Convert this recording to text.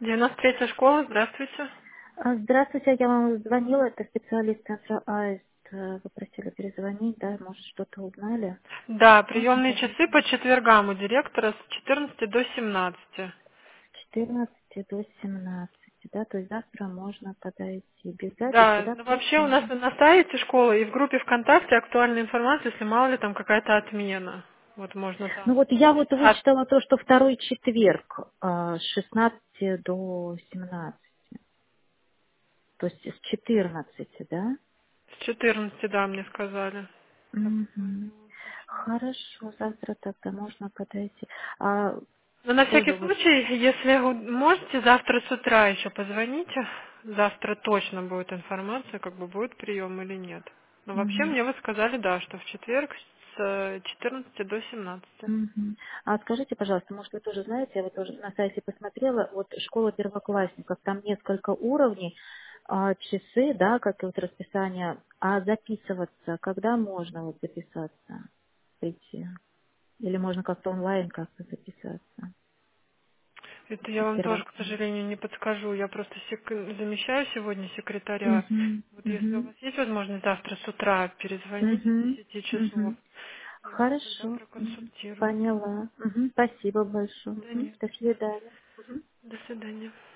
93-я школа, здравствуйте. Здравствуйте, я вам звонила, это специалист центра АИСТ. Вы просили перезвонить, да, может, что-то узнали? Да, Можно приемные часы подойти? по четвергам у директора с 14 до 17. С 14 до 17, да, то есть завтра можно подойти. Без записи, Да, да, ну вообще у нас получается? на сайте школы и в группе ВКонтакте актуальная информация, если мало ли там какая-то отмена. Вот можно там. Ну вот я вот вычитала то, что второй четверг с 16 до 17, то есть с 14, да? С 14, да, мне сказали. Так, Мгм. Хорошо, завтра тогда можно подойти. А но на всякий тоже вот. случай, если вы можете, завтра с утра еще позвоните. Завтра точно будет информация, как бы будет прием или нет. Но вообще Мгм. мне вы сказали, да, что в четверг с 14 до 17. Мгм. А скажите, пожалуйста, может, вы тоже знаете, я вот тоже на сайте посмотрела, вот школа первоклассников, там несколько уровней, часы, да, как и вот расписание, а записываться, когда можно вот записаться, прийти? Или можно как-то онлайн как-то записаться Это я в вам тоже, к первокласс? сожалению, не подскажу. Я просто замещаю сегодня секретаря. Угу, Вот если у угу, вас есть возможность завтра с утра перезвонить с угу, 10 часов, угу. я вас тогда Хорошо, проконсультирую. поняла. Спасибо большое. Да нет, До что. свидания. До свидания.